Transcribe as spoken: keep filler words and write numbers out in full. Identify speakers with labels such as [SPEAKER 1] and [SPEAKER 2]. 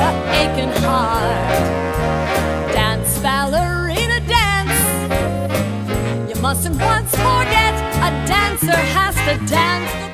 [SPEAKER 1] the aching heart. Dance, ballerina, dance. You mustn't once forget a dancer has to dance.